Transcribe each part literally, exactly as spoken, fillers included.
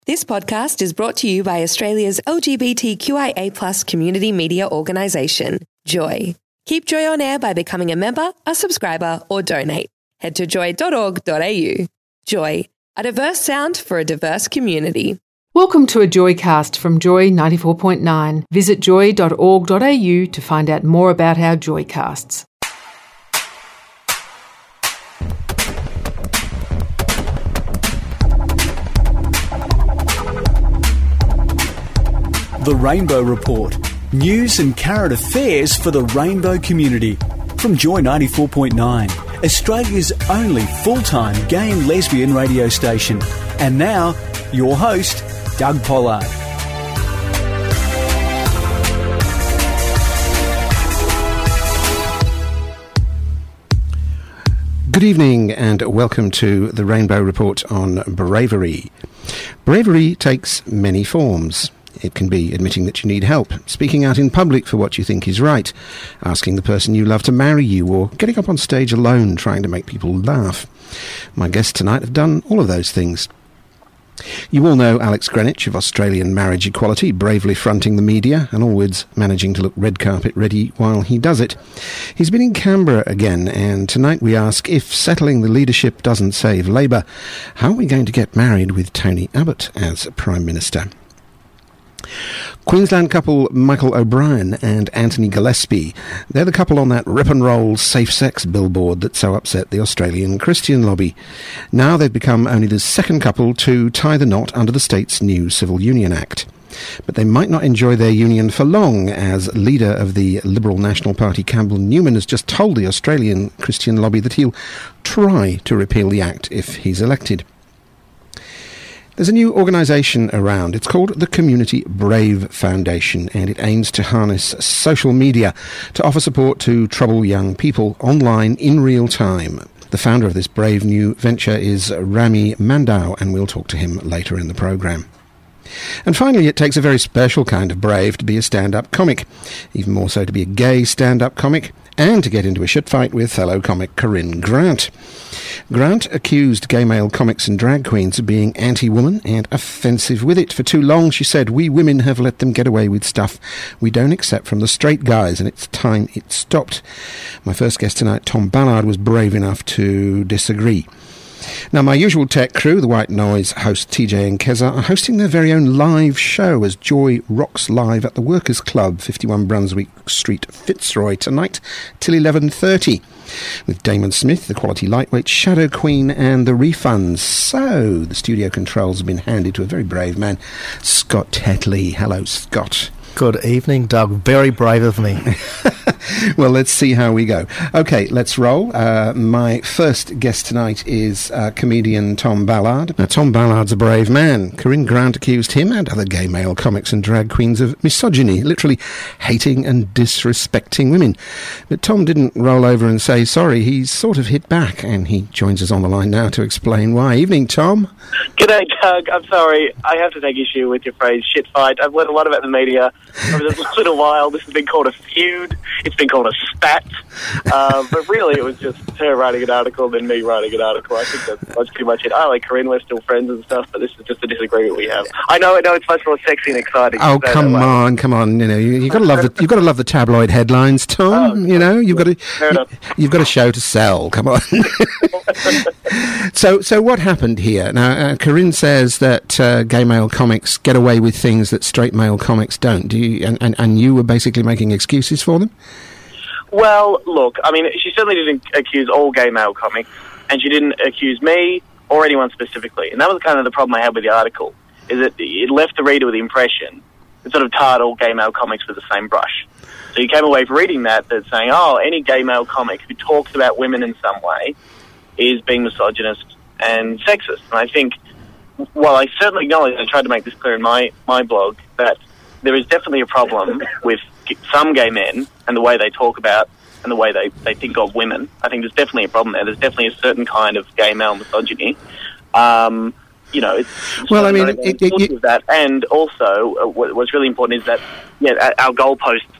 This podcast is brought to you by Australia's L G B T Q I A plus community media organisation, Joy. Keep Joy on air by becoming a member, a subscriber or donate. Head to joy dot org dot a u. Joy, a diverse sound for a diverse community. Welcome to a Joycast from Joy ninety-four point nine. Visit joy dot org dot a u to find out more about our Joycasts. The Rainbow Report. News and current affairs for the rainbow community. From Joy ninety-four point nine, Australia's only full-time gay and lesbian radio station. And now, your host, Doug Pollard. Good evening and welcome to the Rainbow Report on bravery. Bravery takes many forms. It can be admitting that you need help, speaking out in public for what you think is right, asking the person you love to marry you, or getting up on stage alone trying to make people laugh. My guests tonight have done all of those things. You all know Alex Greenwich of Australian Marriage Equality, bravely fronting the media and always managing to look red carpet ready while he does it. He's been in Canberra again, and tonight we ask, if settling the leadership doesn't save Labour, how are we going to get married with Tony Abbott as Prime Minister? Queensland couple Michael O'Brien and Anthony Gillespie. They're the couple on that rip and roll safe sex billboard that so upset the Australian Christian lobby. Now they've become only the second couple to tie the knot under the state's new Civil Union Act. But they might not enjoy their union for long, as leader of the Liberal National Party Campbell Newman has just told the Australian Christian lobby that he'll try to repeal the act if he's elected. There's a new organisation around. It's called the Community Brave Foundation, and it aims to harness social media to offer support to troubled young people online in real time. The founder of this brave new venture is Rami Mandau, and we'll talk to him later in the programme. And finally, it takes a very special kind of brave to be a stand-up comic, even more so to be a gay stand-up comic, and to get into a shit fight with fellow comic Corinne Grant. Grant accused gay male comics and drag queens of being anti-woman and offensive with it. For too long, she said, we women have let them get away with stuff we don't accept from the straight guys, and it's time it stopped. My first guest tonight, Tom Ballard, was brave enough to disagree. Now, my usual tech crew, the White Noise host T J and Keza, are hosting their very own live show as Joy rocks live at the Workers' Club, fifty-one Brunswick Street, Fitzroy, tonight till eleven thirty, with Damon Smith, the Quality Lightweight, Shadow Queen and the Refunds. So, the studio controls have been handed to a very brave man, Scott Tetley. Hello, Scott. Good evening, Doug. Very brave of me. Well, let's see how we go. Okay, let's roll. Uh, my first guest tonight is uh, comedian Tom Ballard. Now, Tom Ballard's a brave man. Corinne Grant accused him and other gay male comics and drag queens of misogyny, literally hating and disrespecting women. But Tom didn't roll over and say sorry. He sort of hit back, and he joins us on the line now to explain why. Evening, Tom. G'day, Doug. I'm sorry. I have to take issue with your phrase, shit fight. I've learned a lot about the media over this little while. This has been called a feud. It's been called a spat. Uh, but really, it was just her writing an article, then me writing an article. I think that's, that's pretty much it. I like Corinne. We're still friends and stuff, but this is just a disagreement we have. I know, I know, it's much more sexy and exciting. Oh, come on, come on. You know, you, you've got to love the you've got to love the tabloid headlines, Tom. Oh, you know, you've got to you, you've got a show to sell. Come on. so, so what happened here? Now, uh, Corinne says that uh, gay male comics get away with things that straight male comics don't. Do you? And, and, and you were basically making excuses for them? Well, look, I mean, she certainly didn't accuse all gay male comics, and she didn't accuse me or anyone specifically. And that was kind of the problem I had with the article, is that it left the reader with the impression it sort of tarred all gay male comics with the same brush. So you came away from reading that that's saying, oh, any gay male comic who talks about women in some way is being misogynist and sexist. And I think, while I certainly acknowledge, I tried to make this clear in my, my blog, that there is definitely a problem with some gay men and the way they talk about and the way they, they think of women. I think there's definitely a problem there. There's definitely a certain kind of gay male misogyny. Um, you know, it's well, I mean, it, it, it, that. And also, uh, what, what's really important is that, yeah, our goalposts of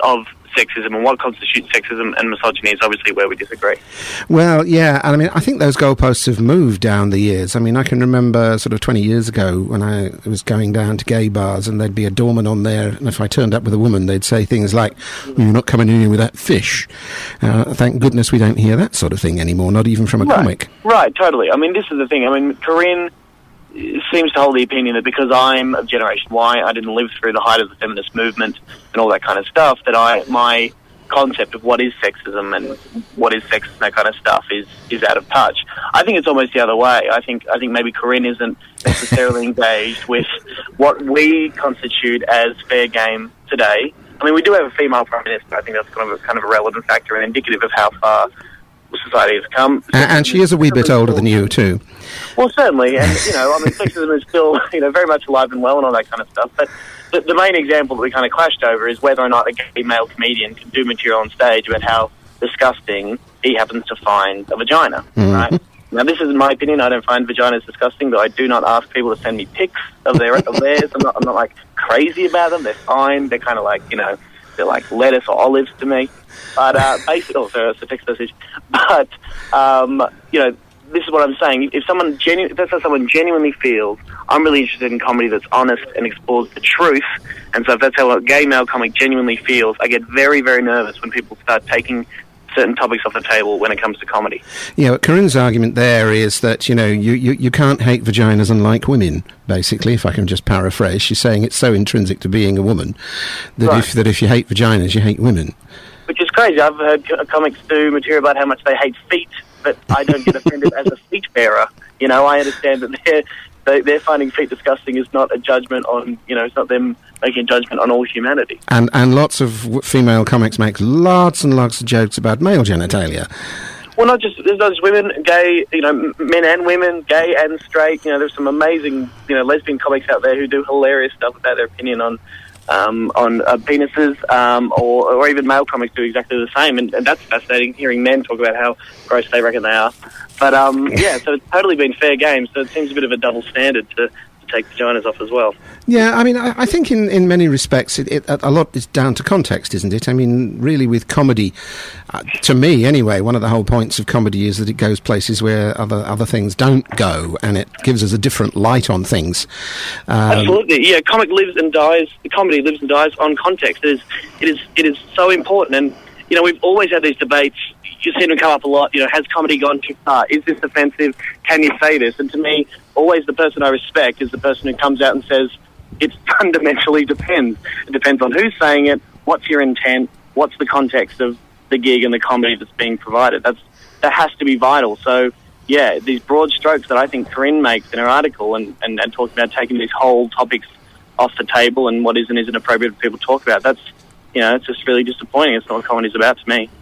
sexism and what constitutes sexism and misogyny is obviously where we disagree. Well, yeah, and I mean, I think those goalposts have moved down the years. I mean, I can remember sort of twenty years ago when I was going down to gay bars and there'd be a doorman on there, and if I turned up with a woman, they'd say things like, well, "You're not coming in here with that fish." Uh, thank goodness we don't hear that sort of thing anymore, not even from a right. comic. Right, totally. I mean, this is the thing. I mean, Corinne seems to hold the opinion that because I'm of Generation Y, I didn't live through the height of the feminist movement and all that kind of stuff, that I my concept of what is sexism and what is sex and that kind of stuff is, is out of touch. I think it's almost the other way. I think I think maybe Corinne isn't necessarily engaged with what we constitute as fair game today. I mean, we do have a female Prime Minister. I think that's kind of a, kind of a relevant factor and indicative of how far society has come. And, and she is a wee bit older than you, too. Well, certainly, and, you know, I mean, sexism is still, you know, very much alive and well and all that kind of stuff, but the, the main example that we kind of clashed over is whether or not a gay male comedian can do material on stage about how disgusting he happens to find a vagina, mm-hmm. right? Now, this is my opinion. I don't find vaginas disgusting, but I do not ask people to send me pics of, their, of theirs. I'm not, I'm not, like, crazy about them. They're fine. They're kind of like, you know, they're like lettuce or olives to me. But uh, basically, oh, sorry, that's a text message. But, um, you know, this is what I'm saying. If someone genu- if that's how someone genuinely feels, I'm really interested in comedy that's honest and explores the truth. And so if that's how a gay male comic genuinely feels, I get very, very nervous when people start taking certain topics off the table when it comes to comedy. Yeah, Corinne's argument there is that, you know, you, you, you can't hate vaginas and like women, basically, if I can just paraphrase. She's saying it's so intrinsic to being a woman that, right. if, that if you hate vaginas, you hate women. Which is crazy. I've heard co- comics do material about how much they hate feet, but I don't get offended as a feet bearer. You know, I understand that they're, they, they're finding feet disgusting is not a judgment on, you know, it's not them making a judgment on all humanity. And and lots of w- female comics make lots and lots of jokes about male genitalia. Well, not just, there's those women, gay, you know, men and women, gay and straight. You know, there's some amazing, you know, lesbian comics out there who do hilarious stuff about their opinion on Um, on uh, penises, um, or, or even male comics do exactly the same, and, and that's fascinating, hearing men talk about how gross they reckon they are. But, um, yeah, so it's totally been fair game, so it seems a bit of a double standard to, to take vaginas off as well. Yeah, I mean, I, I think in, in many respects it, it, a lot is down to context, isn't it? I mean, really with comedy, uh, to me anyway, one of the whole points of comedy is that it goes places where other other things don't go, and it gives us a different light on things. Um, Absolutely, yeah, comic lives and dies, the comedy lives and dies on context. It is, it is, it is so important, and, you know, we've always had these debates. You seem to come up a lot, you know, has comedy gone too far? Is this offensive? Can you say this? And to me, always the person I respect is the person who comes out and says, it fundamentally depends. It depends on who's saying it, what's your intent, what's the context of the gig and the comedy that's being provided. That's that has to be vital. So, yeah, these broad strokes that I think Corinne makes in her article and, and, and talking about taking these whole topics off the table and what is and isn't appropriate for people to talk about, that's, you know, it's just really disappointing. It's not what comedy's about to me.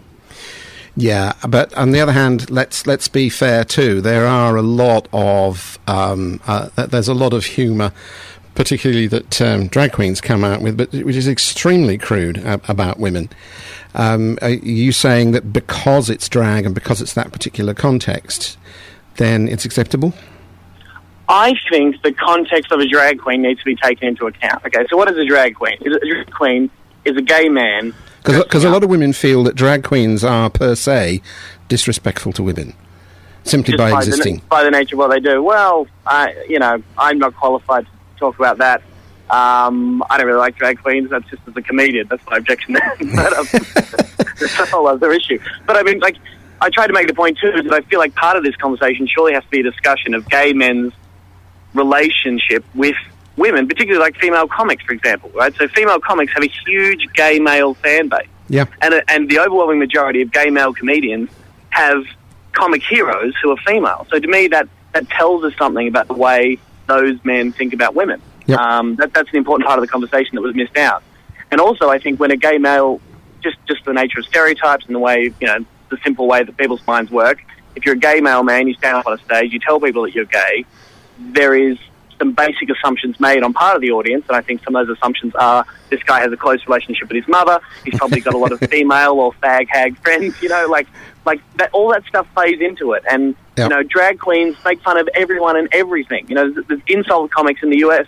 Yeah, but on the other hand, let's let's be fair too. There are a lot of um, uh, there's a lot of humour, particularly that um, drag queens come out with, but which is extremely crude uh, about women. Um, are you saying that because it's drag and because it's that particular context, then it's acceptable? I think the context of a drag queen needs to be taken into account. Okay, so what is a drag queen? A drag queen is a gay man. Because a lot of women feel that drag queens are, per se, disrespectful to women, simply by, by existing. The, by the nature of what they do. Well, I, you know, I'm not qualified to talk about that. Um, I don't really like drag queens. That's just as a comedian. That's my objection there. But, um, that's a whole other issue. But, I mean, like, I try to make the point, too, is that I feel like part of this conversation surely has to be a discussion of gay men's relationship with women, particularly like female comics, for example, right? So female comics have a huge gay male fan base. Yeah. And, and the overwhelming majority of gay male comedians have comic heroes who are female. So to me, that, that tells us something about the way those men think about women. Yep. Um, that, that's an important part of the conversation that was missed out. And also, I think when a gay male, just, just the nature of stereotypes and the way, you know, the simple way that people's minds work, if you're a gay male man, you stand up on a stage, you tell people that you're gay, there is some basic assumptions made on part of the audience, and I think some of those assumptions are this guy has a close relationship with his mother, he's probably got a lot of female or fag hag friends, you know, like like that, all that stuff plays into it. And, yep. you know, drag queens make fun of everyone and everything. You know, there's, there's insult comics in the U S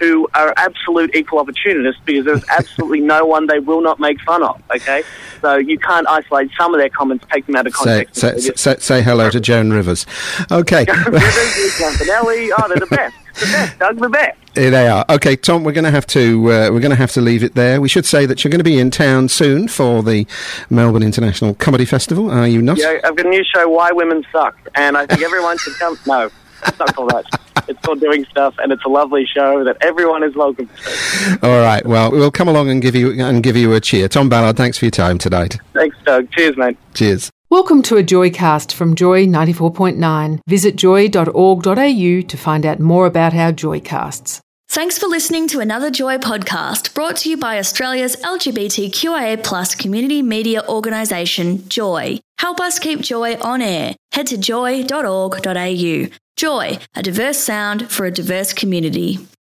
who are absolute equal opportunists because there's absolutely no one they will not make fun of, okay? So you can't isolate some of their comments, take them out of Say, context. say, Just, say, say hello to Joan Rivers. Okay. Rivers, Campanelli, oh, they're the best. The best, Doug, the best. Here they are. Okay, Tom, we're going to have to uh, we're going to have to leave it there. We should say that you're going to be in town soon for the Melbourne International Comedy Festival, are you not? Yeah, I've got a new show, Why Women Suck, and I think everyone should come. No, it's not called that. It's called Doing Stuff, and it's a lovely show that everyone is welcome to. All right. Well, we'll come along and give you and give you a cheer. Tom Ballard, thanks for your time tonight. Thanks, Doug. Cheers, mate. Cheers. Welcome to a Joycast from Joy ninety-four point nine. Visit joy dot org dot a u to find out more about our Joycasts. Thanks for listening to another Joy podcast brought to you by Australia's L G B T Q I A plus community media organisation, Joy. Help us keep Joy on air. Head to joy dot org dot a u. Joy, a diverse sound for a diverse community.